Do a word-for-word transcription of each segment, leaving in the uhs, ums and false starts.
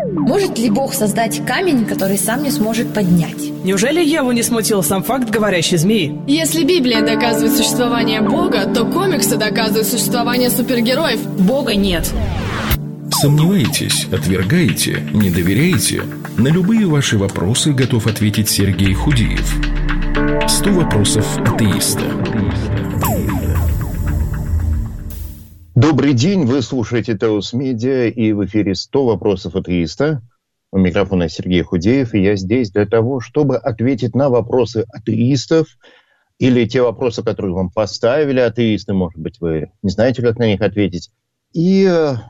Может ли Бог создать камень, который сам не сможет поднять? Неужели Еву не смутил сам факт говорящей змеи? Если Библия доказывает существование Бога, то комиксы доказывают существование супергероев. Бога нет. Сомневаетесь, отвергаете, не доверяете? На любые ваши вопросы готов ответить Сергей Худеев. сто вопросов атеиста. Добрый день, вы слушаете Теос Медиа, и в эфире сто вопросов атеиста. У микрофона Сергей Худеев, и я здесь для того, чтобы ответить на вопросы атеистов или те вопросы, которые вам поставили атеисты, может быть, вы не знаете, как на них ответить. И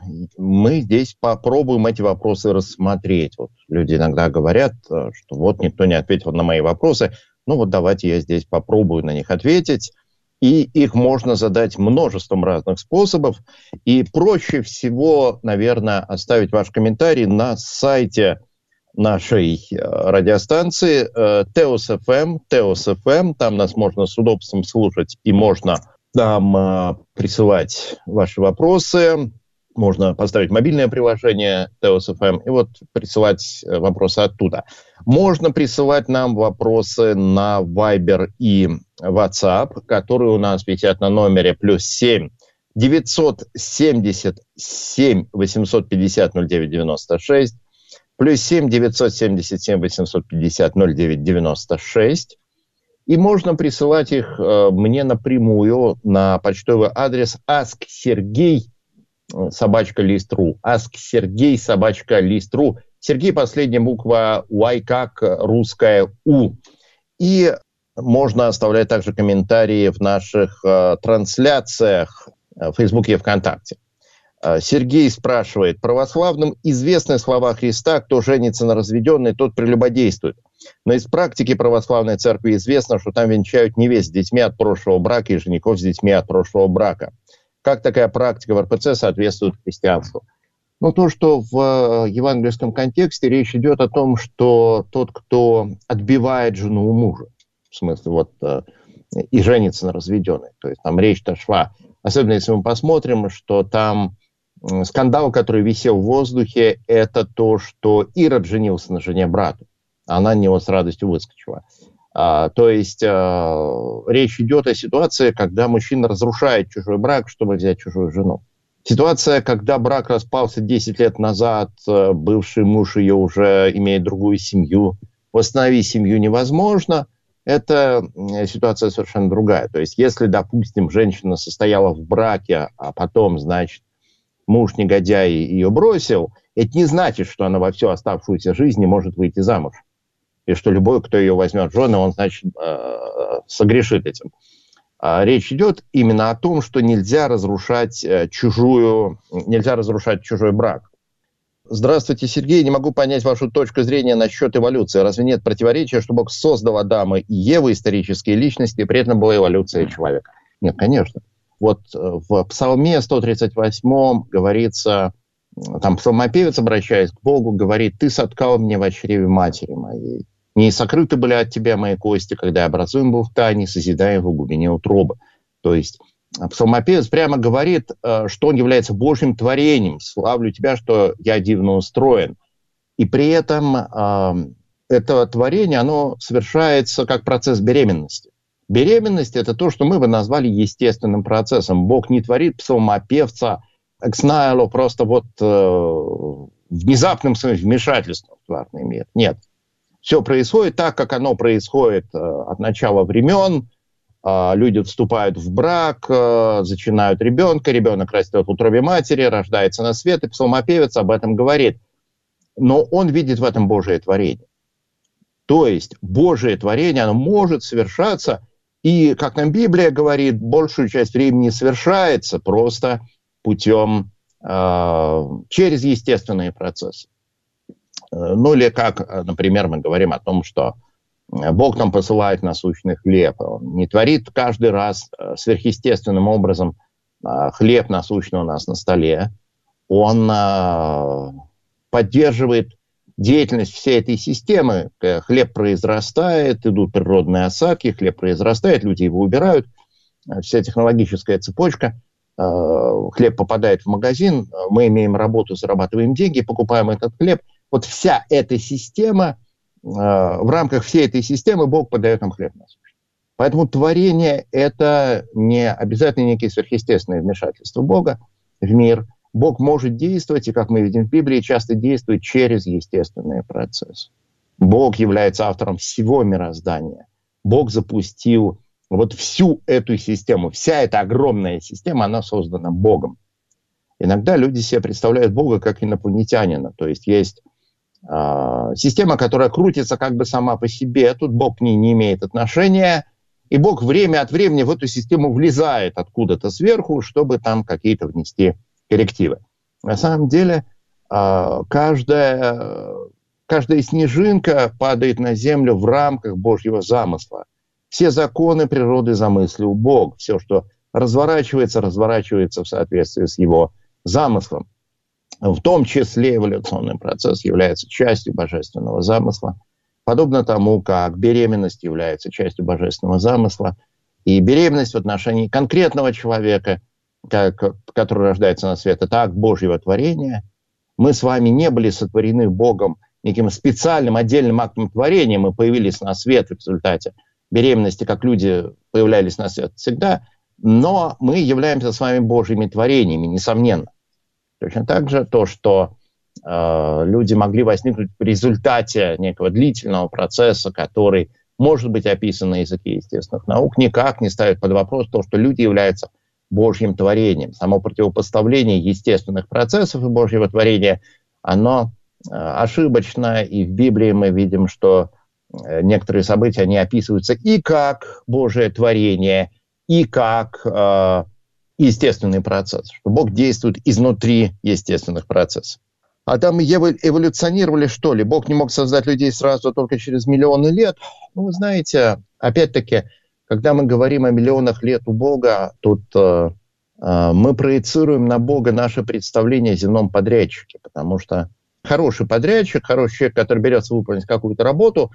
мы здесь попробуем эти вопросы рассмотреть. Вот люди иногда говорят, что вот никто не ответил на мои вопросы. Ну вот давайте я здесь попробую на них ответить. И их можно задать множеством разных способов. И проще всего, наверное, оставить ваш комментарий на сайте нашей радиостанции Теос эф эм, Теос эф эм. Там нас можно с удобством слушать, и можно там присылать ваши вопросы. Можно поставить мобильное приложение Теос эф эм и вот присылать вопросы оттуда. Можно присылать нам вопросы на Viber и WhatsApp, которые у нас висят на номере плюс семь девятьсот семьдесят семь восемьсот пятьдесят ноль девять девяносто шесть, плюс семь девятьсот семьдесят семь восемьсот пятьдесят ноль девять девяносто шесть. И можно присылать их э, мне напрямую на почтовый адрес asksergey собачка лист.ру. asksergey собачка лист.ру. Сергей, последняя буква Y как русская У. И можно оставлять также комментарии в наших э, трансляциях в Фейсбуке и ВКонтакте. Э, Сергей спрашивает: православным известны слова Христа: кто женится на разведенной, тот прелюбодействует. Но из практики православной церкви известно, что там венчают невест с детьми от прошлого брака и женихов с детьми от прошлого брака. Как такая практика в эр пэ цэ соответствует христианству? Ну, то, что в евангельском контексте речь идет о том, что тот, кто отбивает жену у мужа, в смысле, вот, и женится на разведенной. То есть там речь-то шла, особенно если мы посмотрим, что там скандал, который висел в воздухе, это то, что Ирод женился на жене брата. Она на него с радостью выскочила. А, то есть а, речь идет о ситуации, когда мужчина разрушает чужой брак, чтобы взять чужую жену. Ситуация, когда брак распался десять лет назад, бывший муж ее уже имеет другую семью, восстановить семью невозможно, это ситуация совершенно другая. То есть если, допустим, женщина состояла в браке, а потом, значит, муж негодяй ее бросил, это не значит, что она во всю оставшуюся жизнь не может выйти замуж. И что любой, кто ее возьмет в жены, он, значит, согрешит этим. Речь идет именно о том, что нельзя разрушать чужую, нельзя разрушать чужой брак. Здравствуйте, Сергей. Не могу понять вашу точку зрения насчет эволюции. Разве нет противоречия, что Бог создал Адама и Еву, исторические личности, и при этом была эволюция человека? Нет, конечно. Вот в Псалме сто тридцать восьмом говорится, там псалмопевец, обращаясь к Богу, говорит: «Ты соткал меня в чреве матери моей. Не сокрыты были от тебя мои кости, когда я образуем был в тайне, созидая в глубине утробы». То есть псалмопевец прямо говорит, что он является Божьим творением. «Славлю тебя, что я дивно устроен». И при этом э, это творение, оно совершается как процесс беременности. Беременность – это то, что мы бы назвали естественным процессом. Бог не творит псалмопевца экснайло просто вот э, внезапным своим вмешательством в тварный мир. Нет. Все происходит так, как оно происходит э, от начала времен. Э, люди вступают в брак, э, зачинают ребенка, ребенок растет в утробе матери, рождается на свет, и псалмопевец об этом говорит. Но он видит в этом Божие творение. То есть Божие творение, оно может совершаться, и, как нам Библия говорит, большую часть времени совершается просто путем, э, через естественные процессы. Ну или как, например, мы говорим о том, что Бог нам посылает насущный хлеб. Он не творит каждый раз сверхъестественным образом хлеб насущный у нас на столе. Он поддерживает деятельность всей этой системы. Хлеб произрастает, идут природные осадки, хлеб произрастает, люди его убирают. Вся технологическая цепочка. Хлеб попадает в магазин, мы имеем работу, зарабатываем деньги, покупаем этот хлеб. вот вся эта система, э, в рамках всей этой системы Бог подает нам хлеб насущный. Поэтому творение – это не обязательно некие сверхъестественные вмешательства Бога в мир. Бог может действовать, и, как мы видим в Библии, часто действует через естественные процессы. Бог является автором всего мироздания. Бог запустил вот всю эту систему. Вся эта огромная система, она создана Богом. Иногда люди себе представляют Бога как инопланетянина. То есть есть э, система, которая крутится как бы сама по себе. Тут Бог к ней не имеет отношения. И Бог время от времени в эту систему влезает откуда-то сверху, чтобы там какие-то внести коррективы. На самом деле э, каждая, каждая снежинка падает на землю в рамках Божьего замысла. Все законы природы замыслил Бог. Все, что разворачивается, разворачивается в соответствии с его замыслом. В том числе эволюционный процесс является частью божественного замысла. Подобно тому, как беременность является частью божественного замысла. И беременность в отношении конкретного человека, как, который рождается на свет, это акт Божьего творения. Мы с вами не были сотворены Богом неким специальным отдельным актом творения. Мы появились на свет в результате беременности, как люди появлялись на свет всегда. Но мы являемся с вами Божьими творениями, несомненно. Точно так же то, что э, люди могли возникнуть в результате некого длительного процесса, который может быть описан на языке естественных наук, никак не ставит под вопрос то, что люди являются Божьим творением. Само противопоставление естественных процессов и Божьего творения, оно э, ошибочно, и в Библии мы видим, что э, некоторые события, они описываются и как Божие творение, и как э, естественный процесс, что Бог действует изнутри естественных процессов. Адам и Ева эволюционировали, что ли? Бог не мог создать людей сразу только через миллионы лет? Ну, вы знаете, опять-таки, когда мы говорим о миллионах лет у Бога, тут э, э, мы проецируем на Бога наше представление о земном подрядчике, потому что хороший подрядчик, хороший человек, который берется выполнить какую-то работу,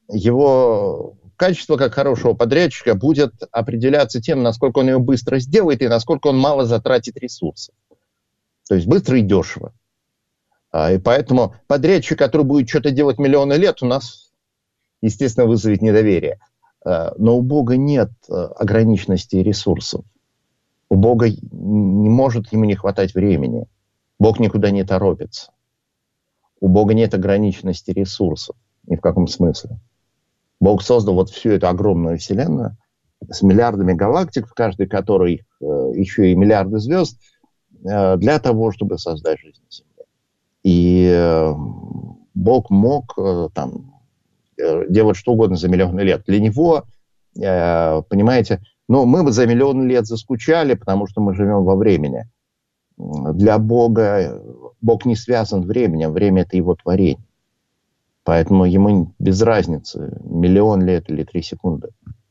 его качество как хорошего подрядчика будет определяться тем, насколько он ее быстро сделает и насколько он мало затратит ресурсов. То есть быстро и дешево. И поэтому подрядчик, который будет что-то делать миллионы лет, у нас, естественно, вызовет недоверие. Но у Бога нет ограниченности ресурсов. У Бога не может ему не хватать времени. Бог никуда не торопится. У Бога нет ограниченности ресурсов. Ни в каком смысле. Бог создал вот всю эту огромную вселенную с миллиардами галактик, в каждой которой э, еще и миллиарды звезд, э, для того, чтобы создать жизнь на Земле. И э, Бог мог э, там, э, делать что угодно за миллионы лет. Для Него, э, понимаете, ну, мы бы за миллионы лет заскучали, потому что мы живем во времени. Для Бога Бог не связан временем, время – это Его творение. Поэтому ему без разницы, миллион лет или три секунды.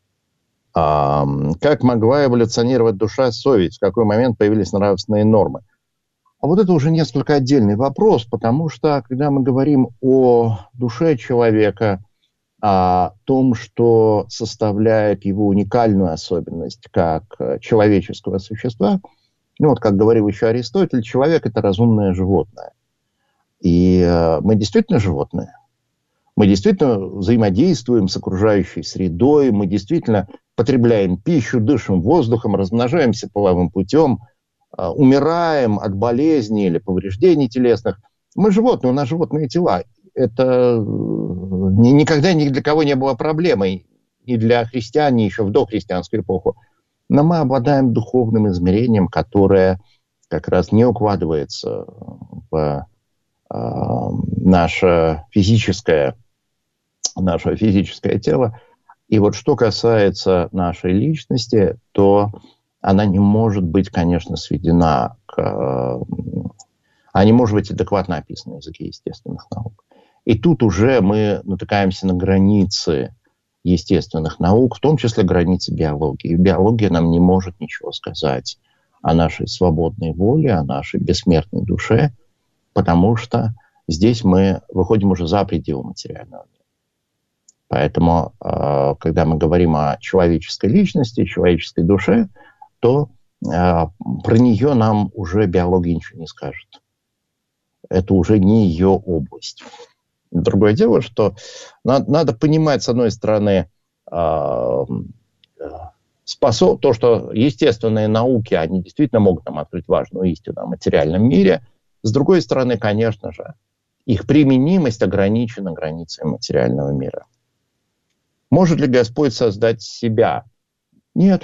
А, как могла эволюционировать душа, совесть? В какой момент появились нравственные нормы? А вот это уже несколько отдельный вопрос, потому что, когда мы говорим о душе человека, о том, что составляет его уникальную особенность как человеческого существа, ну вот, как говорил еще Аристотель, человек – это разумное животное. И э, мы действительно животные. Мы действительно взаимодействуем с окружающей средой, мы действительно потребляем пищу, дышим воздухом, размножаемся половым путем, э, умираем от болезней или повреждений телесных. Мы животные, у нас животные тела. Это ни, никогда ни для кого не было проблемой, ни для христиан, ни еще в дохристианскую эпоху. Но мы обладаем духовным измерением, которое как раз не укладывается в э, наше физическое наше физическое тело. И вот что касается нашей личности, то она не может быть, конечно, сведена к... Она не может быть адекватно описана на языке естественных наук. И тут уже мы натыкаемся на границы естественных наук, в том числе границы биологии. И биология нам не может ничего сказать о нашей свободной воле, о нашей бессмертной душе, потому что здесь мы выходим уже за пределы материального мира. Поэтому, когда мы говорим о человеческой личности, человеческой душе, то про нее нам уже биология ничего не скажет. это уже не ее область. Другое дело, что надо, надо понимать, с одной стороны, э, способ, то, что естественные науки, они действительно могут нам открыть важную истину о материальном мире. С другой стороны, конечно же, их применимость ограничена границами материального мира. Может ли Господь создать себя? Нет.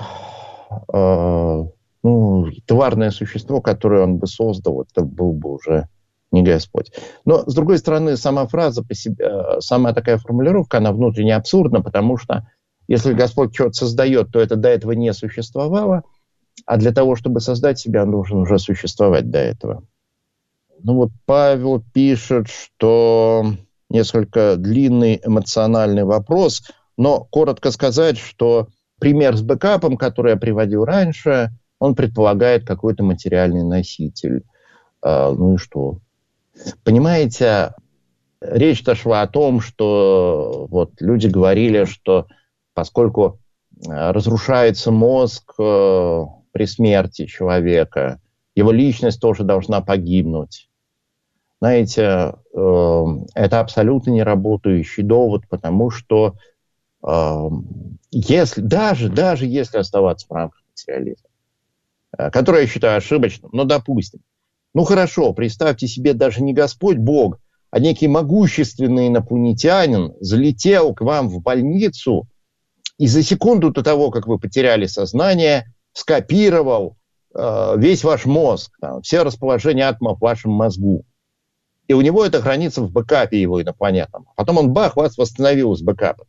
Э, ну, тварное существо, которое он бы создал, это был бы уже не Господь. Но, с другой стороны, сама фраза по себе, сама такая формулировка, она внутренне абсурдна, потому что если Господь что-то создает, то это до этого не существовало, а для того, чтобы создать себя, он должен уже существовать до этого. Ну вот Павел пишет, что несколько длинный эмоциональный вопрос, но коротко сказать, что пример с бэкапом, который я приводил раньше, он предполагает какой-то материальный носитель. А, ну и что? Понимаете, речь-то шла о том, что вот люди говорили, что поскольку разрушается мозг э, при смерти человека, его личность тоже должна погибнуть. Знаете, э, это абсолютно неработающий довод, потому что э, если, даже, даже если оставаться в рамках материализма, э, который я считаю ошибочным, но допустим, ну хорошо, представьте себе, даже не Господь Бог, а некий могущественный инопланетянин залетел к вам в больницу и за секунду до того, как вы потеряли сознание, скопировал э, весь ваш мозг, там, все расположения атомов в вашем мозгу. И у него это хранится в бэкапе его инопланетном. Потом он, бах, вас восстановил из бэкапа.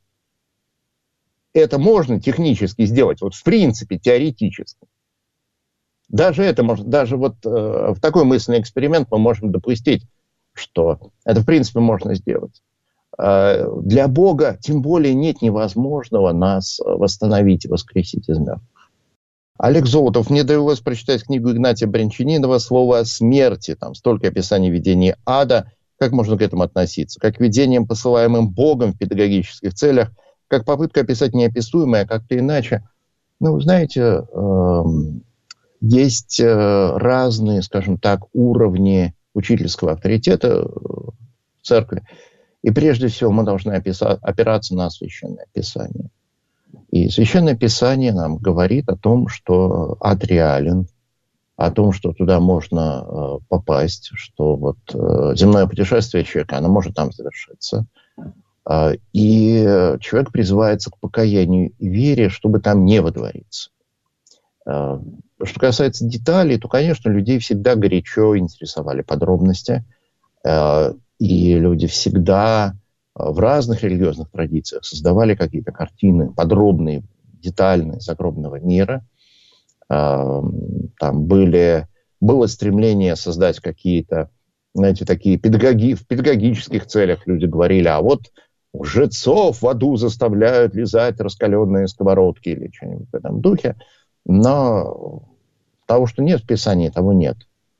Это можно технически сделать, вот в принципе, теоретически. Даже это можно, даже вот э, в такой мысленный эксперимент мы можем допустить, что это, в принципе, можно сделать. Э, для Бога, тем более, нет невозможного нас восстановить и воскресить из мертвых. Олег Золотов, мне довелось прочитать книгу Игнатия Брянчанинова «Слово о смерти». Там столько описаний видения ада. Как можно к этому относиться? Как к видениям, посылаемым Богом в педагогических целях, как попытка описать неописуемое, как-то иначе. Ну, знаете, э, есть разные, скажем так, уровни учительского авторитета в церкви. И прежде всего мы должны описать, опираться на Священное Писание. И Священное Писание нам говорит о том, что ад реален, о том, что туда можно э, попасть, что вот э, земное путешествие человека, оно может там завершиться. Э, и человек призывается к покаянию и вере, чтобы там не водвориться. Э, что касается деталей, то, конечно, людей всегда горячо интересовали подробности. Э, и люди всегда в разных религиозных традициях создавали какие-то картины подробные, детальные загробного мира. Там были, было стремление создать какие-то, знаете, такие педагоги, в педагогических целях люди говорили, а вот лжецов в аду заставляют лизать раскаленные сковородки или что-нибудь в этом духе. Но того, что нет в Писании, того нет.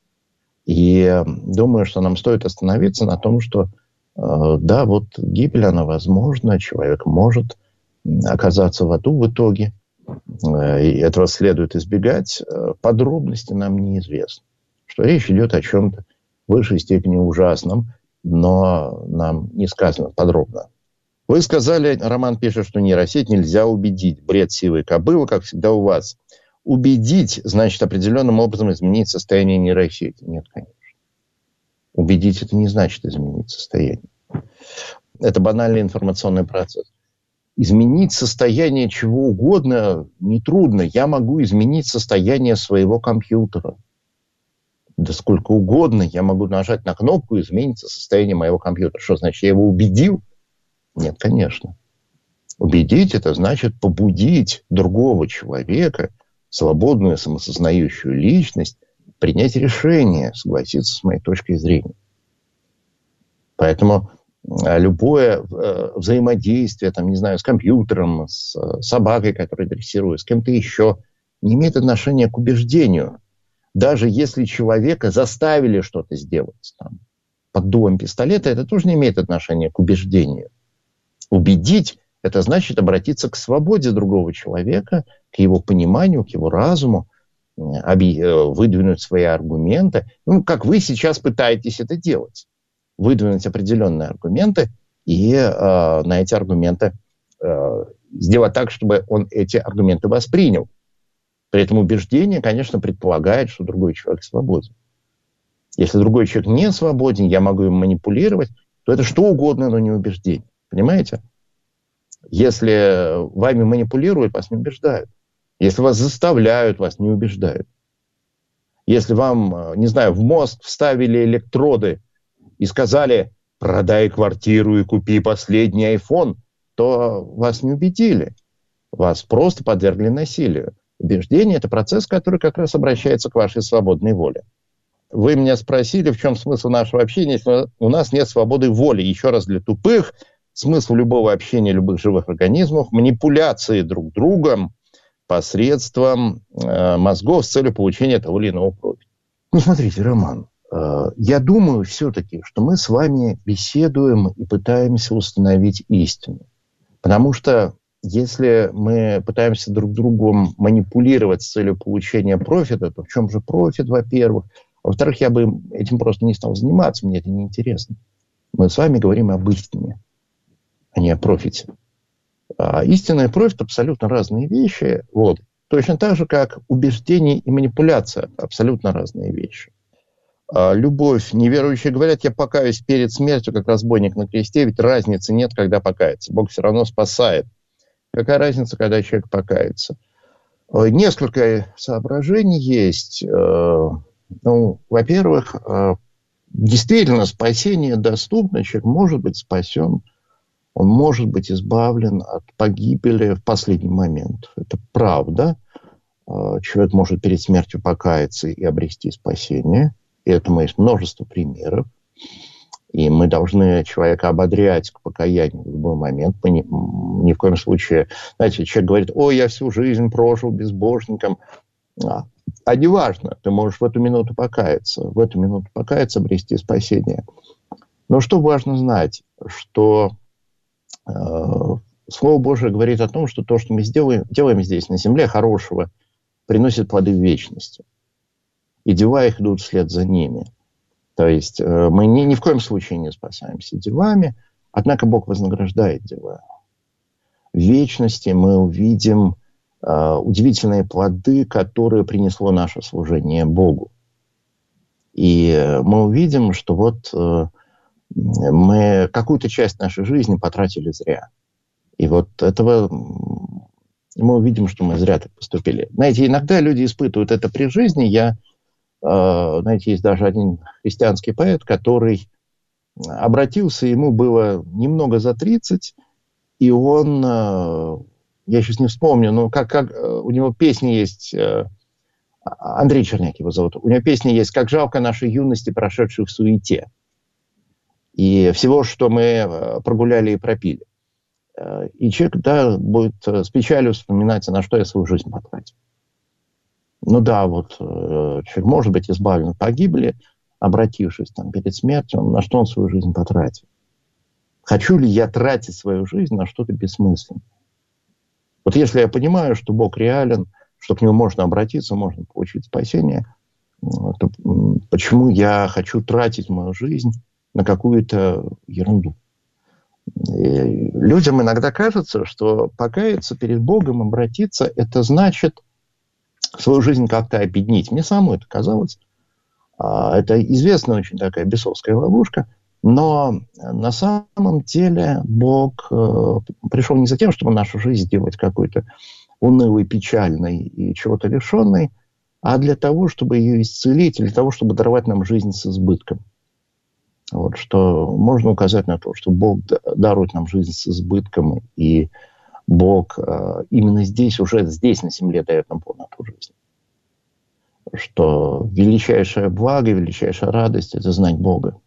И думаю, что нам стоит остановиться на том, что да, вот гибель, она возможна, человек может оказаться в аду в итоге, и этого следует избегать. Подробности нам неизвестны, что речь идет о чем-то в высшей степени ужасном, но нам не сказано подробно. Вы сказали, Роман пишет, что нейросеть нельзя убедить. Бред сивой кобылы, как всегда у вас. Убедить, значит, определенным образом изменить состояние нейросети. Нет, конечно. Убедить это не значит изменить состояние. Это банальный информационный процесс. Изменить состояние чего угодно нетрудно. Я могу изменить состояние своего компьютера. Да сколько угодно. Я могу нажать на кнопку и изменится состояние моего компьютера. Что значит, я его убедил? Нет, конечно. Убедить – это значит побудить другого человека, свободную, самосознающую личность, принять решение, согласиться с моей точкой зрения. Поэтому любое взаимодействие, там, не знаю, с компьютером, с собакой, которая дрессирует, с кем-то еще, не имеет отношения к убеждению. Даже если человека заставили что-то сделать там, под дулом пистолета, это тоже не имеет отношения к убеждению. Убедить – это значит обратиться к свободе другого человека, к его пониманию, к его разуму, выдвинуть свои аргументы, ну, как вы сейчас пытаетесь это делать. Выдвинуть определенные аргументы и э, на эти аргументы э, сделать так, чтобы он эти аргументы воспринял. При этом убеждение, конечно, предполагает, что другой человек свободен. Если другой человек не свободен, я могу им манипулировать, то это что угодно, но не убеждение. Понимаете? Если вами манипулируют, вас не убеждают. Если вас заставляют, вас не убеждают. Если вам, не знаю, в мозг вставили электроды и сказали, продай квартиру и купи последний айфон, то вас не убедили. Вас просто подвергли насилию. Убеждение – это процесс, который как раз обращается к вашей свободной воле. Вы меня спросили, в чем смысл нашего общения, если у нас нет свободы воли. Еще раз, для тупых, смысл любого общения любых живых организмов – манипуляции друг другом посредством э, мозгов с целью получения того или иного профита. Ну, смотрите, Роман, э, я думаю все-таки, что мы с вами беседуем и пытаемся установить истину. Потому что если мы пытаемся друг другом манипулировать с целью получения профита, то в чем же профит, во-первых? Во-вторых, я бы этим просто не стал заниматься, мне это неинтересно. Мы с вами говорим об истине, а не о профите. А истина и профит абсолютно разные вещи. Вот. Точно так же, как убеждение и манипуляция абсолютно разные вещи. А любовь, неверующие говорят, я покаюсь перед смертью, как разбойник на кресте, ведь разницы нет, когда покаяться. Бог все равно спасает. Какая разница, когда человек покается? Несколько соображений есть. Ну, во-первых, действительно спасение доступно, человек может быть спасен, он может быть избавлен от погибели в последний момент. Это правда. Человек может перед смертью покаяться и обрести спасение. И этому есть множество примеров. И мы должны человека ободрять к покаянию в любой момент. Мы ни, ни в коем случае... Знаете, человек говорит, ой, я всю жизнь прожил безбожником. А, а не важно, ты можешь в эту минуту покаяться. В эту минуту покаяться, обрести спасение. Но что важно знать, что э, Слово Божие говорит о том, что то, что мы сделаем, делаем здесь, на земле, хорошего, приносит плоды в вечности. И дела их идут вслед за ними. То есть э, мы ни, ни в коем случае не спасаемся делами, однако Бог вознаграждает дела. В вечности мы увидим э, удивительные плоды, которые принесло наше служение Богу. И э, мы увидим, что вот э, мы какую-то часть нашей жизни потратили зря. И вот этого мы увидим, что мы зря так поступили. Знаете, иногда люди испытывают это при жизни. Я Знаете, есть даже один христианский поэт, который обратился, ему было немного за тридцать, и он, я сейчас не вспомню, но как, как у него песня есть, Андрей Черняк его зовут, у него песня есть «Как жалко нашей юности, прошедшей в суете». И всего, что мы прогуляли и пропили. И человек, да, будет с печалью вспоминать, на что я свою жизнь потратил. Ну да, вот человек может быть избавлен от погибели, обратившись там перед смертью, на что он свою жизнь потратил. Хочу ли я тратить свою жизнь на что-то бессмысленное? Вот если я понимаю, что Бог реален, что к Нему можно обратиться, можно получить спасение, то почему я хочу тратить мою жизнь на какую-то ерунду? И людям иногда кажется, что покаяться перед Богом, обратиться, это значит свою жизнь как-то обеднить. Мне самому это казалось. Это известная очень такая бесовская ловушка. Но на самом деле Бог пришел не за тем, чтобы нашу жизнь сделать какой-то унылой, печальной и чего-то лишенной, а для того, чтобы ее исцелить, для того, чтобы даровать нам жизнь с избытком. Вот, что можно указать на то, что Бог дарует нам жизнь с избытком, и Бог э, именно здесь, уже здесь, на земле, дает нам полноту жизни. Что величайшее благо, величайшая радость – это знать Бога.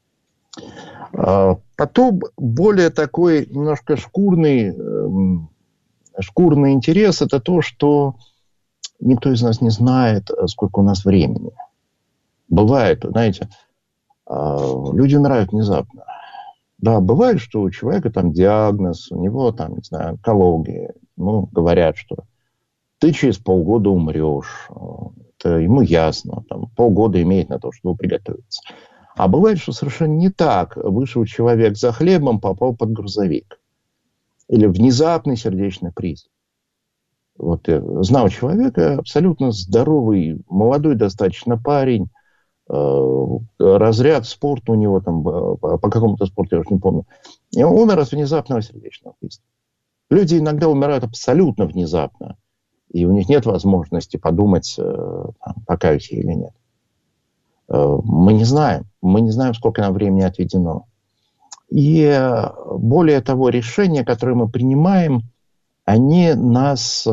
А потом более такой немножко шкурный, э, шкурный интерес – это то, что никто из нас не знает, сколько у нас времени. Бывает, знаете, э, люди умирают внезапно. Да, бывает, что у человека там диагноз, у него там, не знаю, онкология. Ну, говорят, что ты через полгода умрешь. Это ему ясно. Там, полгода имеет на то, чтобы приготовиться. А бывает, что совершенно не так. Вышел человек за хлебом, попал под грузовик. Или внезапный сердечный приступ. Вот я знал человека, абсолютно здоровый, молодой достаточно парень. Разряд спорта у него там, по какому-то спорту, я уже не помню. И он умер от внезапного сердечного приступа. Люди иногда умирают абсолютно внезапно. И у них нет возможности подумать, там, покаюсь я или нет. Мы не знаем. Мы не знаем, сколько нам времени отведено. И более того, решения, которые мы принимаем, они нас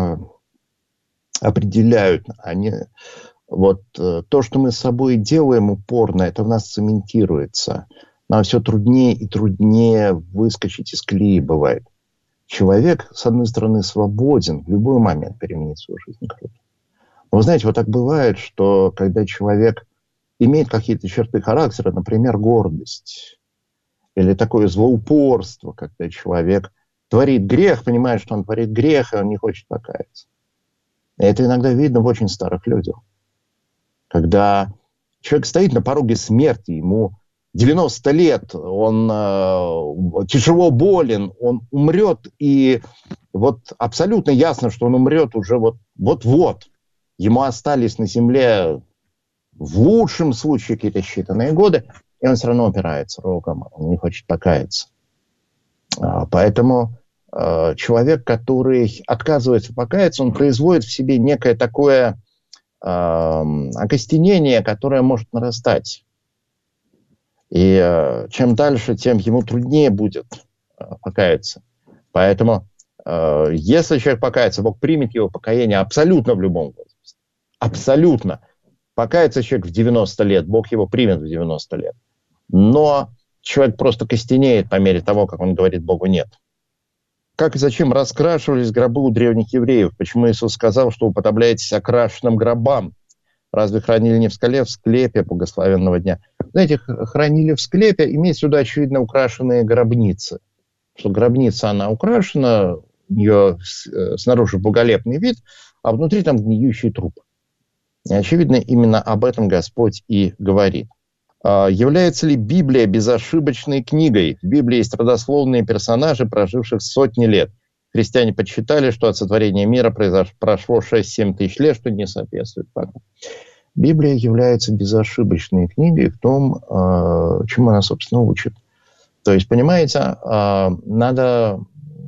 определяют. Они... Вот то, что мы с собой делаем упорно, это в нас цементируется. Нам все труднее и труднее выскочить из колеи бывает. Человек, с одной стороны, свободен в любой момент переменить свою жизнь. Круто. Но вы знаете, вот так бывает, что когда человек имеет какие-то черты характера, например, гордость, или такое злоупорство, когда человек творит грех, понимает, что он творит грех, и он не хочет покаяться. И это иногда видно в очень старых людях. Когда человек стоит на пороге смерти, ему девяносто лет, он э, тяжело болен, он умрет, и вот абсолютно ясно, что он умрет уже вот, вот-вот. Ему остались на земле в лучшем случае какие-то считанные годы, и он все равно опирается рогом, он не хочет покаяться. А, поэтому э, человек, который отказывается покаяться, он производит в себе некое такое окостенение, которое может нарастать. И э, чем дальше, тем ему труднее будет э, покаяться. Поэтому, э, если человек покается, Бог примет его покаяние абсолютно в любом возрасте. Абсолютно. Покается человек в девяносто лет, Бог его примет в девяносто лет. Но человек просто костенеет по мере того, как он говорит Богу «нет». Как и зачем раскрашивались гробы у древних евреев? Почему Иисус сказал, что уподобляетесь окрашенным гробам? Разве хранили не в скале, в склепе благословенного дня? Знаете, хранили в склепе, имеется сюда, очевидно, украшенные гробницы. Что гробница, она украшена, у нее снаружи благолепный вид, а внутри там гниющий труп. И, очевидно, именно об этом Господь и говорит. Является ли Библия безошибочной книгой? В Библии есть родословные персонажи, проживших сотни лет. Христиане подсчитали, что от сотворения мира произош... прошло шесть-семь тысяч лет, что не соответствует факту. Библия является безошибочной книгой в том, чему она, собственно, учит. То есть, понимаете, надо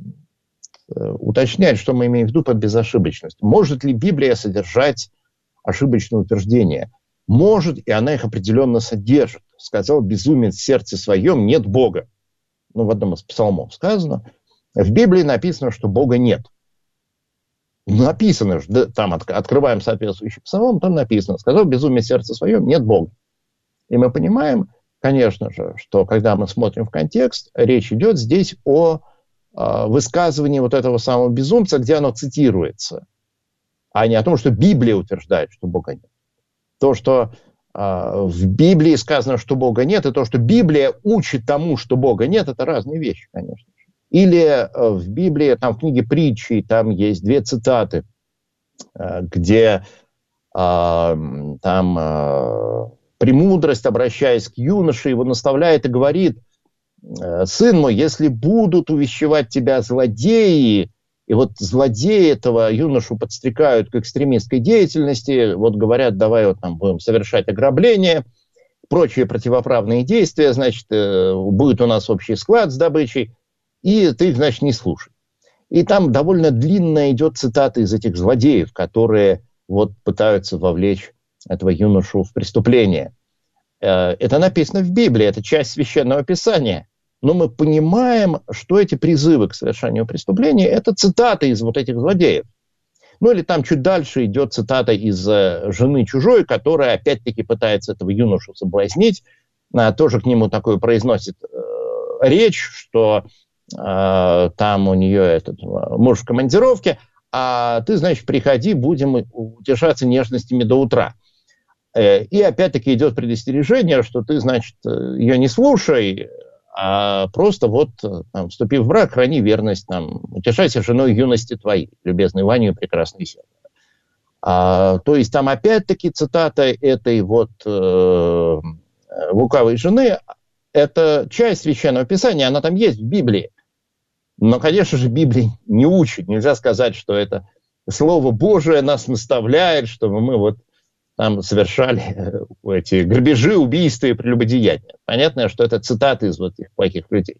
уточнять, что мы имеем в виду под безошибочностью. Может ли Библия содержать ошибочные утверждения? Может, и она их определенно содержит. Сказал безумец в сердце своем, нет Бога. Ну, в одном из псалмов сказано. В Библии написано, что Бога нет. Написано, там открываем соответствующий псалом, там написано, сказал безумец в сердце своем, нет Бога. И мы понимаем, конечно же, что когда мы смотрим в контекст, речь идет здесь о э, высказывании вот этого самого безумца, где оно цитируется, а не о том, что Библия утверждает, что Бога нет. То, что э, в Библии сказано, что Бога нет, и то, что Библия учит тому, что Бога нет, это разные вещи, конечно же. Или э, в Библии, там в книге притчи, там есть две цитаты, э, где э, там э, премудрость, обращаясь к юноше, его наставляет и говорит: «Сын мой, если будут увещевать тебя злодеи», и вот злодеи этого юношу подстрекают к экстремистской деятельности, вот говорят, давай вот там будем совершать ограбление, прочие противоправные действия, значит, будет у нас общий склад с добычей, и ты их, значит, не слушай. И там довольно длинная идет цитата из этих злодеев, которые вот пытаются вовлечь этого юношу в преступление. Это написано в Библии, это часть Священного Писания. Но мы понимаем, что эти призывы к совершению преступления – это цитаты из вот этих злодеев. Ну или там чуть дальше идет цитата из э, «Жены чужой», которая опять-таки пытается этого юношу соблазнить. Э, тоже к нему такую произносит э, речь, что э, там у нее этот муж в командировке, а ты, значит, приходи, будем утешаться нежностями до утра. Э, и опять-таки идет предостережение, что ты, значит, ее не слушай, а просто вот, там, вступив в брак, храни верность, там, утешайся женой юности твоей, любезный Ваня и прекрасный сердце. А, то есть там опять-таки цитата этой вот э, лукавой жены, это часть Священного Писания, она там есть в Библии. Но, конечно же, Библия не учит. Нельзя сказать, что это Слово Божие нас наставляет, чтобы мы вот там совершали эти грабежи, убийства и прелюбодеяния. Понятно, что это цитаты из вот этих плохих людей.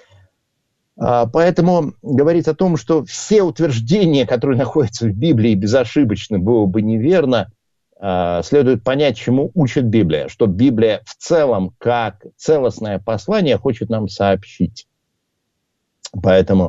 А, поэтому говорить о том, что все утверждения, которые находятся в Библии, безошибочно было бы неверно, а, следует понять, чему учит Библия. Что Библия в целом, как целостное послание, хочет нам сообщить. Поэтому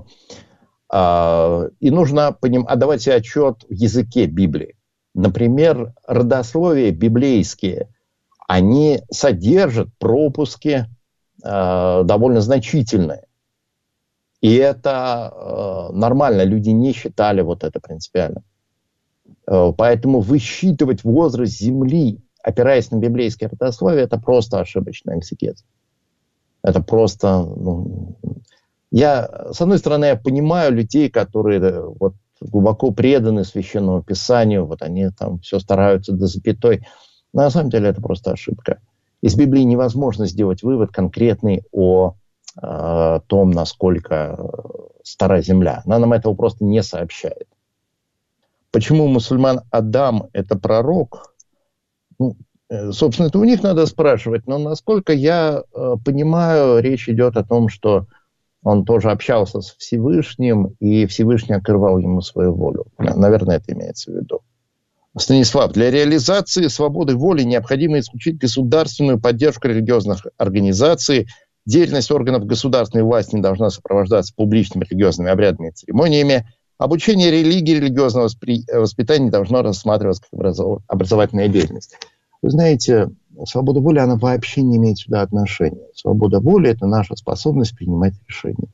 э, и нужно поним, отдавать себе отчет в языке Библии. Например, родословия библейские, они содержат пропуски э, довольно значительные. И это э, нормально, люди не считали вот это принципиально. Э, поэтому высчитывать возраст Земли, опираясь на библейские родословия, это просто ошибочный экзегез. Это просто... Ну, Я, с одной стороны, я понимаю людей, которые вот, глубоко преданы Священному Писанию, вот они там все стараются до запятой, но на самом деле это просто ошибка. Из Библии невозможно сделать вывод конкретный о э, том, насколько стара земля. Она нам этого просто не сообщает. Почему у мусульман Адам – это пророк? Ну, э, собственно, это у них надо спрашивать, но насколько я э, понимаю, речь идет о том, что он тоже общался с Всевышним, и Всевышний открывал ему свою волю. Наверное, это имеется в виду. Станислав, для реализации свободы воли необходимо исключить государственную поддержку религиозных организаций. Деятельность органов государственной власти не должна сопровождаться публичными религиозными обрядами и церемониями. Обучение религии и религиозного воспитания не должно рассматриваться как образовательная деятельность. Вы знаете, свобода воли, она вообще не имеет сюда отношения. Свобода воли – это наша способность принимать решения.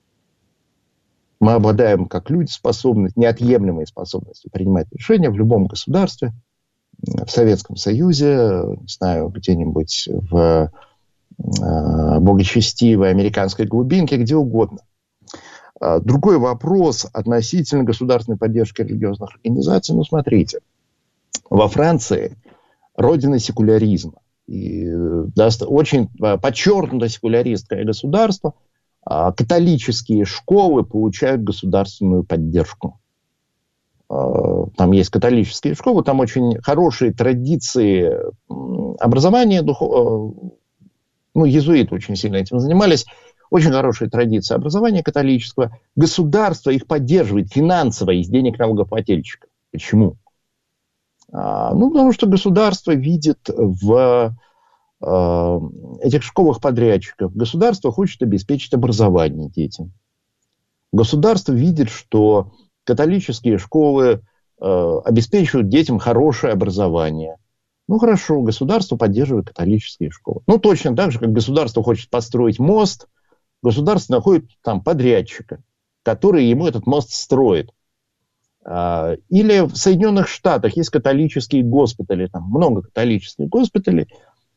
Мы обладаем, как люди, способностью, неотъемлемой способностью принимать решения в любом государстве, в Советском Союзе, не знаю, где-нибудь в э, благочестивой американской глубинке, где угодно. Другой вопрос относительно государственной поддержки религиозных организаций. Ну, смотрите, во Франции родина секуляризма. И, да, очень подчеркнуто секуляристское государство. Католические школы получают государственную поддержку. Там есть католические школы, там очень хорошие традиции образования. Духов... Ну, иезуиты очень сильно этим занимались. Очень хорошие традиции образования католического. Государство их поддерживает финансово из денег налогоплательщиков. Почему? Ну, потому что государство видит в э, этих школах подрядчиков. Государство хочет обеспечить образование детям. Государство видит, что католические школы э, обеспечивают детям хорошее образование. Ну, хорошо, государство поддерживает католические школы. Ну, точно так же, как государство хочет построить мост, государство находит там подрядчика, который ему этот мост строит. Или в Соединенных Штатах есть католические госпитали, там много католических госпиталей.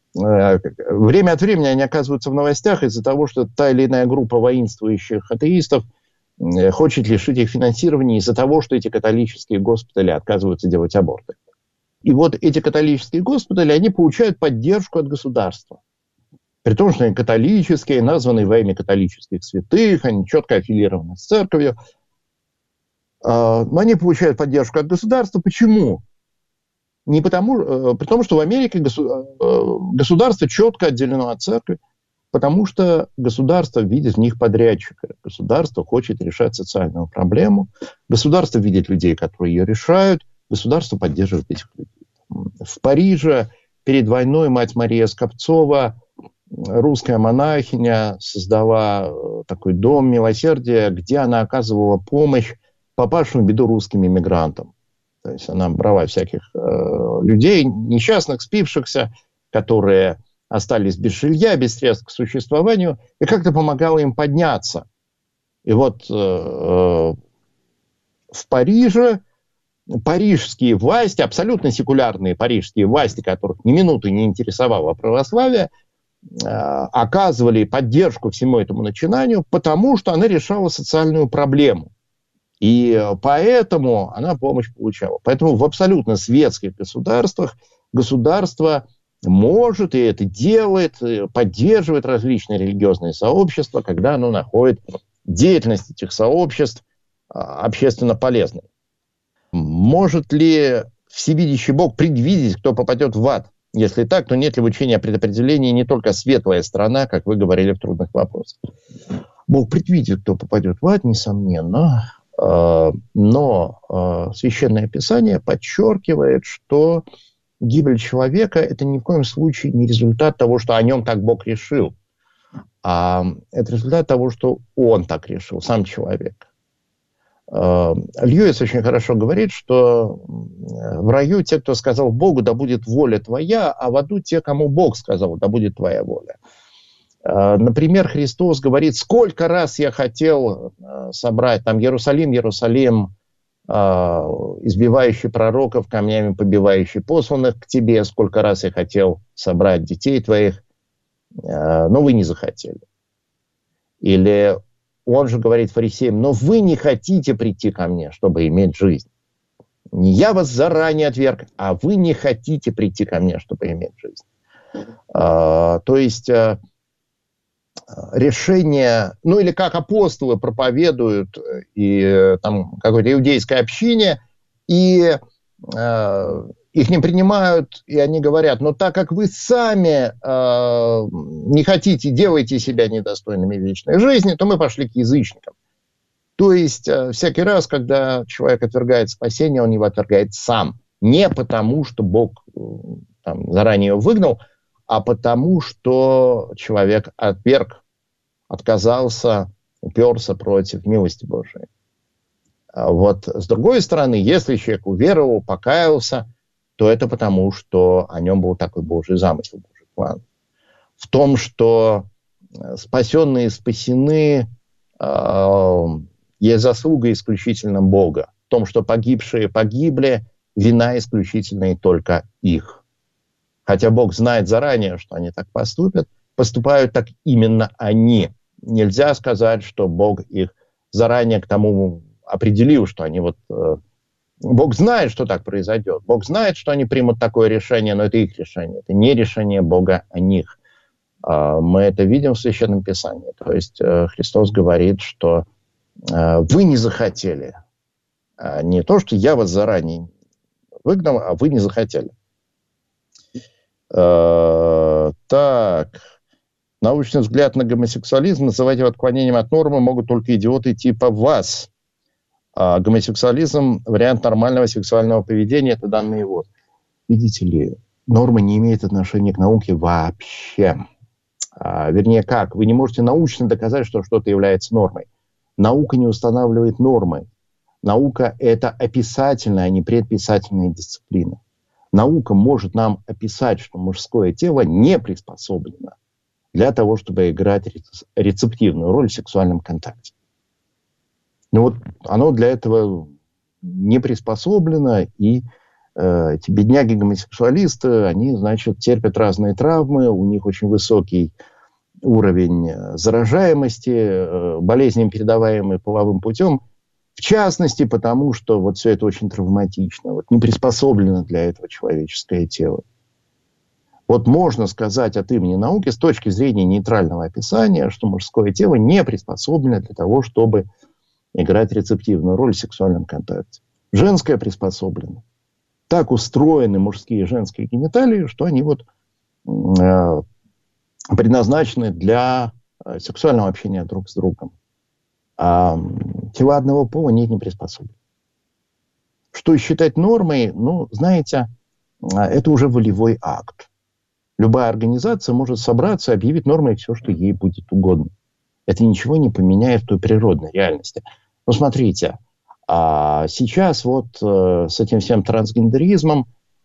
Время от времени они оказываются в новостях из-за того, что та или иная группа воинствующих атеистов хочет лишить их финансирования из-за того, что эти католические госпитали отказываются делать аборты. И вот эти католические госпитали, они получают поддержку от государства. При том, что они католические, названы во имя католических святых, они четко аффилированы с церковью. Но они получают поддержку от государства. Почему? Не потому, при том, что в Америке государство четко отделено от церкви, потому что государство видит в них подрядчика. Государство хочет решать социальную проблему. Государство видит людей, которые ее решают. Государство поддерживает этих людей. В Париже перед войной мать Мария Скопцова, русская монахиня, создала такой дом милосердия, где она оказывала помощь попавшим в беду русским иммигрантам. То есть она брала всяких э, людей, несчастных, спившихся, которые остались без жилья, без средств к существованию, и как-то помогала им подняться. И вот э, э, в Париже парижские власти, абсолютно секулярные парижские власти, которых ни минуты не интересовало православие, оказывали поддержку всему этому начинанию, потому что она решала социальную проблему. И поэтому она помощь получала. Поэтому в абсолютно светских государствах государство может и это делает, поддерживает различные религиозные сообщества, когда оно находит деятельность этих сообществ общественно полезной. Может ли всевидящий Бог предвидеть, кто попадет в ад? Если так, то нет ли в учении о предопределении не только светлая сторона, как вы говорили в трудных вопросах? Бог предвидит, кто попадет в ад, несомненно. Но Священное Писание подчеркивает, что гибель человека – это ни в коем случае не результат того, что о нем так Бог решил, а это результат того, что он так решил, сам человек. Льюис очень хорошо говорит, что в раю те, кто сказал Богу, да будет воля твоя, а в аду те, кому Бог сказал, да будет твоя воля. Например, Христос говорит, сколько раз я хотел собрать, там, Иерусалим, Иерусалим, избивающий пророков, камнями побивающий посланных к тебе, сколько раз я хотел собрать детей твоих, но вы не захотели. Или он же говорит фарисеям, но вы не хотите прийти ко мне, чтобы иметь жизнь. Не я вас заранее отверг, а вы не хотите прийти ко мне, чтобы иметь жизнь. А, то есть а, решение, ну или как апостолы проповедуют и там какое-то иудейское общение, и а, их не принимают, и они говорят, но так как вы сами э, не хотите, делаете себя недостойными вечной жизни, то мы пошли к язычникам. То есть э, всякий раз, когда человек отвергает спасение, он его отвергает сам. Не потому, что Бог э, там, заранее его выгнал, а потому, что человек отверг, отказался, уперся против милости Божией. А вот с другой стороны, если человек уверовал, покаялся, то это потому, что о нем был такой Божий замысел, Божий план. В том, что спасенные спасены, э, есть заслуга исключительно Бога. В том, что погибшие погибли, вина исключительно и только их. Хотя Бог знает заранее, что они так поступят, поступают так именно они. Нельзя сказать, что Бог их заранее к тому определил, что они вот... Э, Бог знает, что так произойдет. Бог знает, что они примут такое решение, но это их решение. Это не решение Бога о них. Мы это видим в Священном Писании. То есть Христос говорит, что вы не захотели. Не то, что я вас заранее выгнал, а вы не захотели. Так. Научный взгляд на гомосексуализм называть его отклонением от нормы могут только идиоты типа вас. А гомосексуализм – вариант нормального сексуального поведения, это данные вот. Видите ли, норма не имеет отношения к науке вообще. А, вернее, как? Вы не можете научно доказать, что что-то является нормой. Наука не устанавливает нормы. Наука – это описательная, а не предписательная дисциплина. Наука может нам описать, что мужское тело не приспособлено для того, чтобы играть рецептивную роль в сексуальном контакте. Но вот оно для этого не приспособлено, и э, эти бедняги-гомосексуалисты, они, значит, терпят разные травмы, у них очень высокий уровень заражаемости, э, болезни, передаваемые половым путем, в частности, потому что вот все это очень травматично, вот не приспособлено для этого человеческое тело. Вот можно сказать от имени науки с точки зрения нейтрального описания, что мужское тело не приспособлено для того, чтобы играть рецептивную роль в сексуальном контакте. Женское приспособлено. Так устроены мужские и женские гениталии, что они вот э, предназначены для э, сексуального общения друг с другом. А тела одного пола нет, не приспособлены. Что считать нормой, ну, знаете, э, это уже волевой акт. Любая организация может собраться и объявить нормой все, что ей будет угодно. Это ничего не поменяет в той природной реальности. Ну, смотрите, сейчас вот с этим всем трансгендеризмом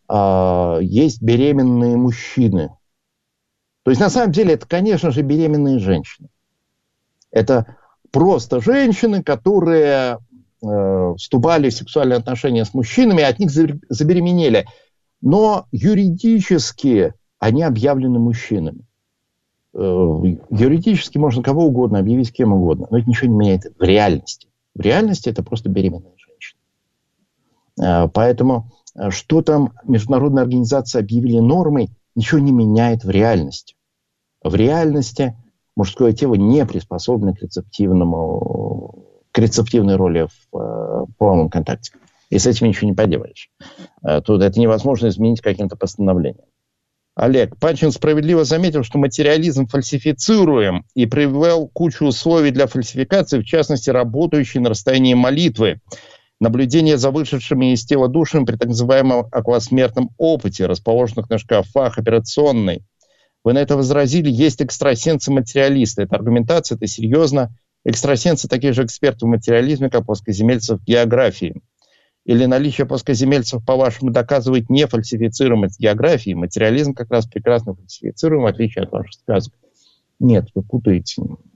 есть беременные мужчины. То есть, на самом деле, это, конечно же, беременные женщины. Это просто женщины, которые вступали в сексуальные отношения с мужчинами, от них забеременели. Но юридически они объявлены мужчинами. юридически можно кого угодно объявить кем угодно, но это ничего не меняет в реальности. В реальности это просто беременная женщина. Поэтому, что там международные организации объявили нормой, ничего не меняет в реальности. В реальности мужское тело не приспособлено к рецептивному, к рецептивной роли в половом контакте. И с этим ничего не поделаешь. Тут это невозможно изменить каким-то постановлением. Олег, Панчин справедливо заметил, что материализм фальсифицируем и привел кучу условий для фальсификации, в частности, работающей на расстоянии молитвы, наблюдение за вышедшими из тела душами при так называемом околосмертном опыте, расположенных на шкафах операционной. Вы на это возразили, есть экстрасенсы-материалисты. Это аргументация, это серьезно. Экстрасенсы такие же эксперты в материализме, как плоскоземельцев в географии. Или наличие плоскоземельцев, по-вашему, доказывает нефальсифицируемость географии? Материализм как раз прекрасно фальсифицируем, в отличие от ваших сказок. Нет, вы путаете.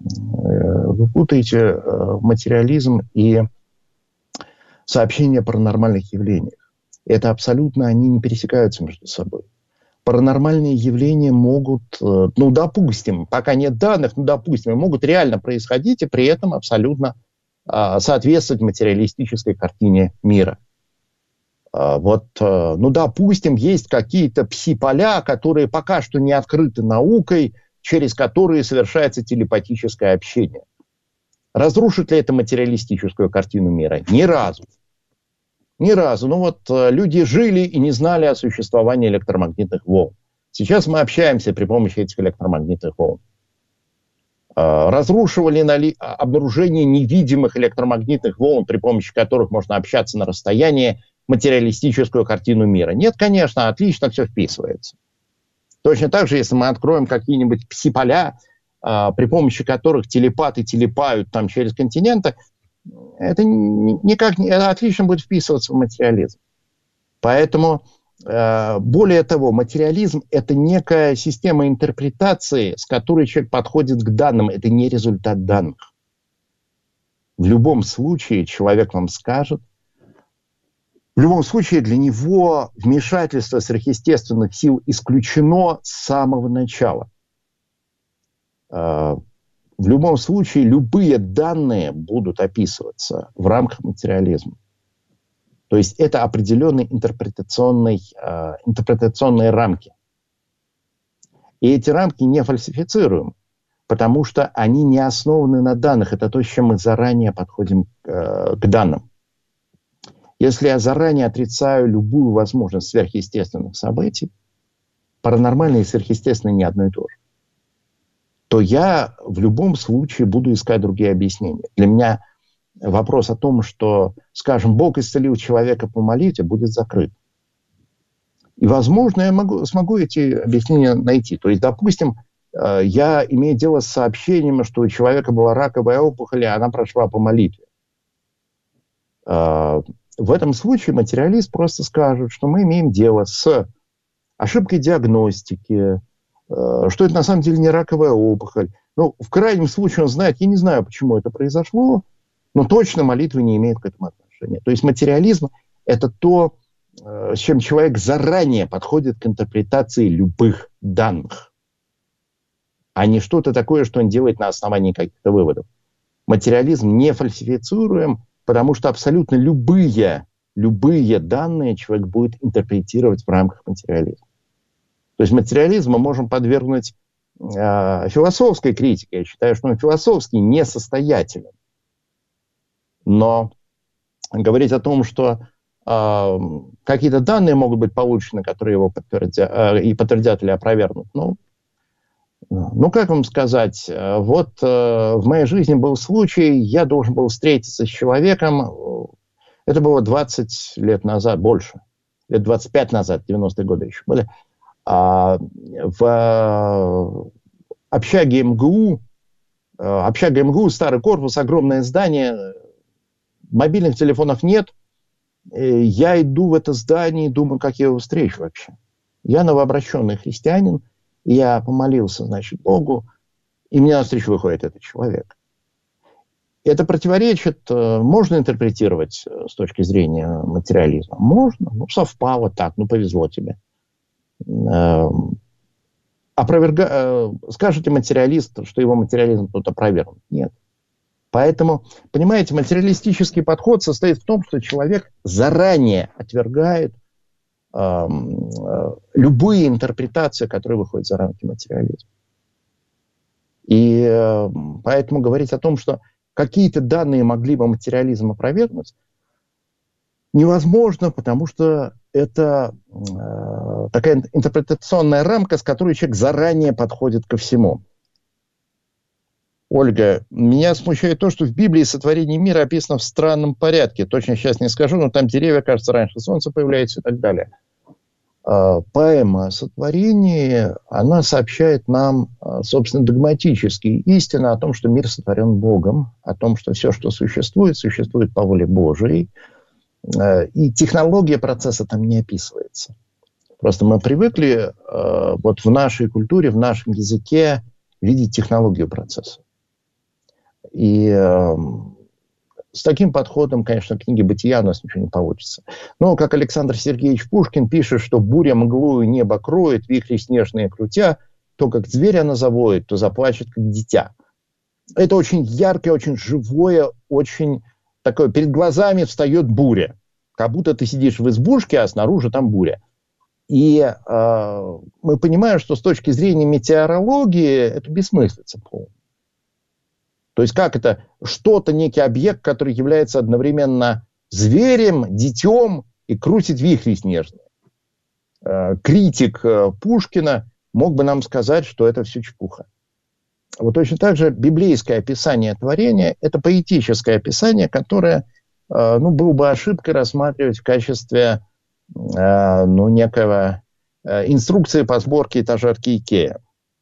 Вы путаете материализм и сообщения о паранормальных явлениях. Это абсолютно, они не пересекаются между собой. Паранормальные явления могут, ну, допустим, пока нет данных, ну, допустим, могут реально происходить и при этом абсолютно соответствовать материалистической картине мира. Вот, ну, допустим, есть какие-то пси-поля, которые пока что не открыты наукой, через которые совершается телепатическое общение. Разрушит ли это материалистическую картину мира? Ни разу. Ни разу. Ну вот люди жили и не знали о существовании электромагнитных волн. Сейчас мы общаемся при помощи этих электромагнитных волн. Разрушивали ли обнаружение невидимых электромагнитных волн, при помощи которых можно общаться на расстоянии, материалистическую картину мира? Нет, конечно, отлично все вписывается. Точно так же, если мы откроем какие-нибудь пси-поля, при помощи которых телепаты телепают там через континенты, это никак не, это отлично будет вписываться в материализм. Поэтому, более того, материализм – это некая система интерпретации, с которой человек подходит к данным. Это не результат данных. В любом случае человек вам скажет, в любом случае для него вмешательство сверхъестественных сил исключено с самого начала. В любом случае любые данные будут описываться в рамках материализма. То есть это определенные интерпретационные, э, интерпретационные рамки. И эти рамки не фальсифицируем, потому что они не основаны на данных. Это то, с чем мы заранее подходим э, к данным. Если я заранее отрицаю любую возможность сверхъестественных событий, паранормальное и сверхъестественное не одно и то же, то я в любом случае буду искать другие объяснения. Для меня вопрос о том, что, скажем, Бог исцелил человека по молитве, будет закрыт. И, возможно, я могу, смогу эти объяснения найти. То есть, допустим, я имею дело с сообщением, что у человека была раковая опухоль, и она прошла по молитве. В этом случае материалист просто скажет, что мы имеем дело с ошибкой диагностики, что это на самом деле не раковая опухоль. Ну, в крайнем случае он знает, я не знаю, почему это произошло, но точно молитва не имеет к этому отношения. То есть материализм – это то, с чем человек заранее подходит к интерпретации любых данных, а не что-то такое, что он делает на основании каких-то выводов. Материализм не фальсифицируем, потому что абсолютно любые, любые данные человек будет интерпретировать в рамках материализма. То есть материализм мы можем подвергнуть э, философской критике. Я считаю, что он философски несостоятелен. Но говорить о том, что э, какие-то данные могут быть получены, которые его подтвердят, э, и подтвердят или опровергнут, ну, ну, как вам сказать, вот э, в моей жизни был случай, я должен был встретиться с человеком, это было двадцать лет назад, больше, лет двадцать пять назад, девяностые годы еще были, а, в общаге МГУ, общага МГУ, старый корпус, огромное здание, мобильных телефонов нет, я иду в это здание и думаю, как я его встречу вообще. Я новообращенный христианин, я помолился, значит, Богу, и мне навстречу выходит этот человек. Это противоречит, можно интерпретировать с точки зрения материализма? Можно, ну, совпало так, ну, повезло тебе. Опроверга... Скажет ли материалист, что его материализм тут опровергнут? Нет. Поэтому, понимаете, материалистический подход состоит в том, что человек заранее отвергает э, э, любые интерпретации, которые выходят за рамки материализма. И э, поэтому говорить о том, что какие-то данные могли бы материализм опровергнуть, невозможно, потому что это э, такая интерпретационная рамка, с которой человек заранее подходит ко всему. Ольга, меня смущает то, что в Библии сотворение мира описано в странном порядке. Точно сейчас не скажу, но там деревья, кажется, раньше солнца появляются и так далее. Э, поэма о сотворении, она сообщает нам, э, собственно, догматические истины о том, что мир сотворен Богом, о том, что все, что существует, существует по воле Божией. И технология процесса там не описывается. Просто мы привыкли э, вот в нашей культуре, в нашем языке видеть технологию процесса. И э, с таким подходом, конечно, в книге «Бытия» у нас ничего не получится. Но, как Александр Сергеевич Пушкин пишет, что буря мглою небо кроет, вихри снежные крутя, то, как зверь она завоет, то заплачет, как дитя. Это очень яркое, очень живое, очень... такое, перед глазами встает буря. Как будто ты сидишь в избушке, а снаружи там буря. И э, мы понимаем, что с точки зрения метеорологии это бессмыслица полная. То есть как это? Что-то, некий объект, который является одновременно зверем, детем и крутит вихри снежные. Э, критик э, Пушкина мог бы нам сказать, что это все чепуха. Вот точно так же библейское описание творения – это поэтическое описание, которое, э, ну, было бы ошибкой рассматривать в качестве э, ну, некого э, инструкции по сборке этажерки Икеа.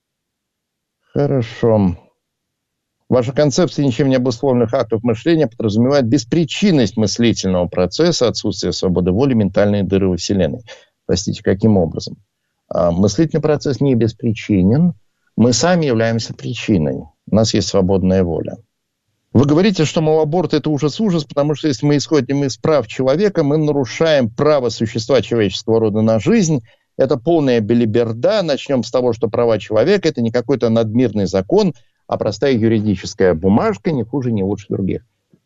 Хорошо. Ваша концепция ничем не обусловленных актов мышления подразумевает беспричинность мыслительного процесса, отсутствие свободы воли, ментальные дыры во Вселенной. Простите, каким образом? Э, мыслительный процесс не беспричинен. Мы сами являемся причиной. У нас есть свободная воля. Вы говорите, что, мол, аборт – это ужас-ужас, потому что если мы исходим из прав человека, мы нарушаем право существа человеческого рода на жизнь. Это полная белиберда. Начнем с того, что права человека – это не какой-то надмирный закон, а простая юридическая бумажка, не хуже, не лучше других.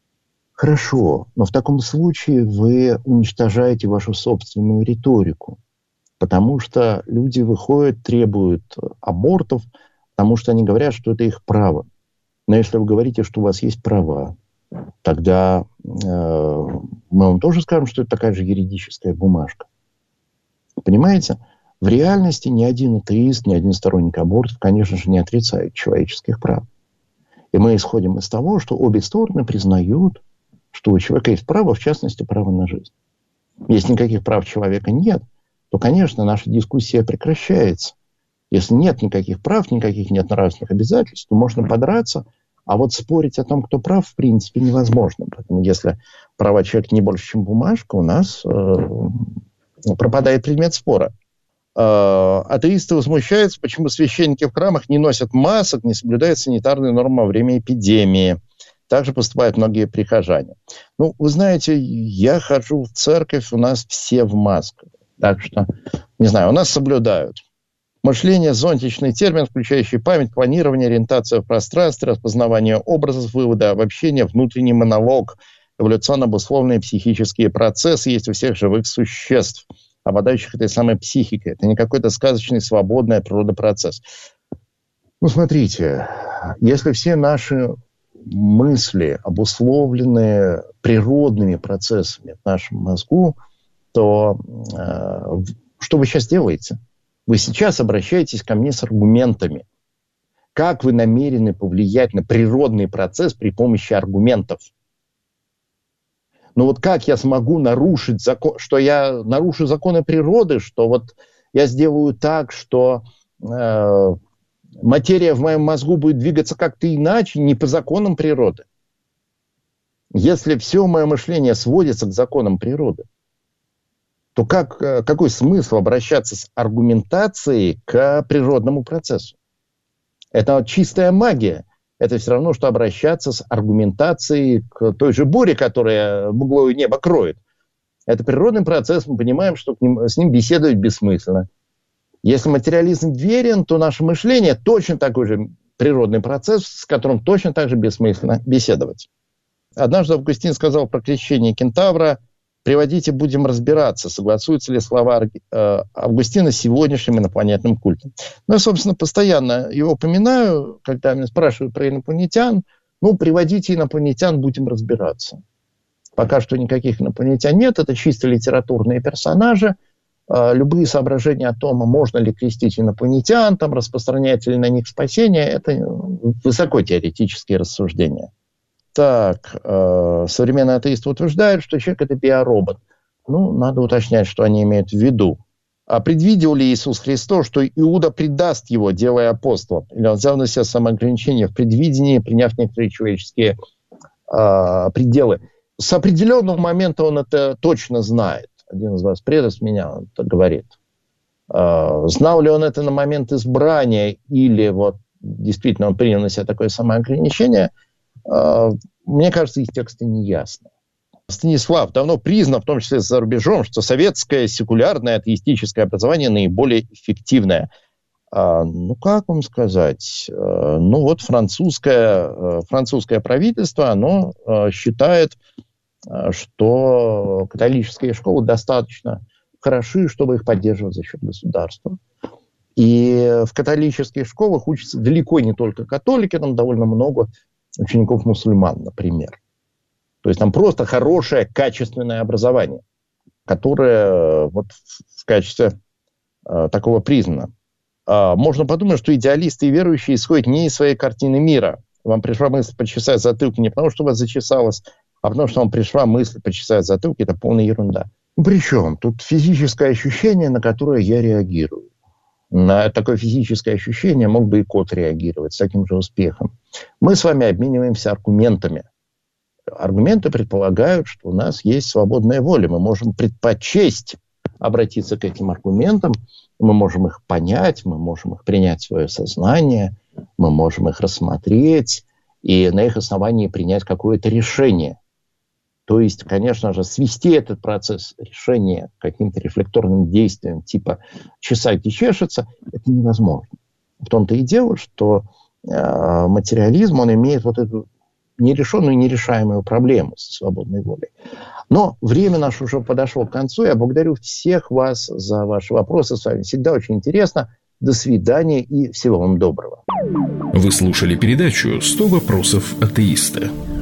Хорошо, но в таком случае вы уничтожаете вашу собственную риторику. Потому что люди выходят, требуют абортов, потому что они говорят, что это их право. Но если вы говорите, что у вас есть права, тогда э, мы вам тоже скажем, что это такая же юридическая бумажка. Понимаете? В реальности ни один атеист, ни один сторонник абортов, конечно же, не отрицает человеческих прав. И мы исходим из того, что обе стороны признают, что у человека есть право, в частности, право на жизнь. Если никаких прав человека нет, то, конечно, наша дискуссия прекращается. Если нет никаких прав, никаких нет нравственных обязательств, то можно подраться, а вот спорить о том, кто прав, в принципе, невозможно. Поэтому если права человека не больше, чем бумажка, у нас э, пропадает предмет спора. Э, атеисты возмущаются, почему священники в храмах не носят масок, не соблюдают санитарные нормы во время эпидемии. Также поступают многие прихожане. Ну, вы знаете, я хожу в церковь, у нас все в масках. Так что, не знаю, у нас соблюдают. Мышление – зонтичный термин, включающий память, планирование, ориентацию в пространстве, распознавание образов, выводы обобщения, внутренний монолог, эволюционно обусловленные психические процессы есть у всех живых существ, обладающих этой самой психикой. Это не какой-то сказочный, свободный от природы процесс. Ну, смотрите, если все наши мысли обусловлены природными процессами в нашем мозгу, то э, что вы сейчас делаете? Вы сейчас обращаетесь ко мне с аргументами. Как вы намерены повлиять на природный процесс при помощи аргументов? Ну вот как я смогу нарушить закон, что я нарушу законы природы, что вот я сделаю так, что э, материя в моем мозгу будет двигаться как-то иначе, не по законам природы? Если все мое мышление сводится к законам природы, то как, какой смысл обращаться с аргументацией к природному процессу? Это чистая магия. Это все равно, что обращаться с аргументацией к той же буре, которая мглою небо кроет. Это природный процесс, мы понимаем, что к ним, с ним беседовать бессмысленно. Если материализм верен, то наше мышление точно такой же природный процесс, с которым точно так же бессмысленно беседовать. Однажды Августин сказал про крещение кентавра: «Приводите, будем разбираться, согласуются ли слова Августина с сегодняшним инопланетным культом». Ну, я, собственно, постоянно его упоминаю, когда меня спрашивают про инопланетян. Ну, приводите инопланетян, будем разбираться. Пока что никаких инопланетян нет, это чисто литературные персонажи. Любые соображения о том, можно ли крестить инопланетян, там, распространяется ли на них спасение, это высокотеоретические рассуждения. Так, э, современные атеисты утверждают, что человек – это биоробот. Ну, надо уточнять, что они имеют в виду. А предвидел ли Иисус Христос, что Иуда предаст его, делая апостолом? Или он взял на себя самоограничение в предвидении, приняв некоторые человеческие э, пределы? С определенного момента он это точно знает. Один из вас предаст меня, он это говорит. Э, знал ли он это на момент избрания, или вот действительно он принял на себя такое самоограничение? Мне кажется, их тексты не ясны. Станислав, давно признано, в том числе за рубежом, что советское секулярное атеистическое образование наиболее эффективное. Ну, как вам сказать? Ну, вот французское, французское правительство, оно считает, что католические школы достаточно хороши, чтобы их поддерживать за счет государства. И в католических школах учатся далеко не только католики, там довольно много учеников мусульман, например. То есть там просто хорошее, качественное образование, которое вот в качестве э, такого признано. Э, можно подумать, что идеалисты и верующие исходят не из своей картины мира. Вам пришла мысль почесать затылки не потому, что у вас зачесалось, а потому, что вам пришла мысль почесать затылки. Это полная ерунда. Ну, при чем? Тут физическое ощущение, на которое я реагирую. На такое физическое ощущение мог бы и кот реагировать с таким же успехом. Мы с вами обмениваемся аргументами. Аргументы предполагают, что у нас есть свободная воля. Мы можем предпочесть обратиться к этим аргументам. Мы можем их понять, мы можем их принять в свое сознание, мы можем их рассмотреть и на их основании принять какое-то решение. То есть, конечно же, свести этот процесс решения к каким-то рефлекторным действиям, типа чесать и чешется, это невозможно. В том-то и дело, что э, материализм, он имеет вот эту нерешенную, нерешаемую проблему со свободной волей. Но время наше уже подошло к концу. Я благодарю всех вас за ваши вопросы. С вами всегда очень интересно. До свидания и всего вам доброго. Вы слушали передачу «сто вопросов атеиста».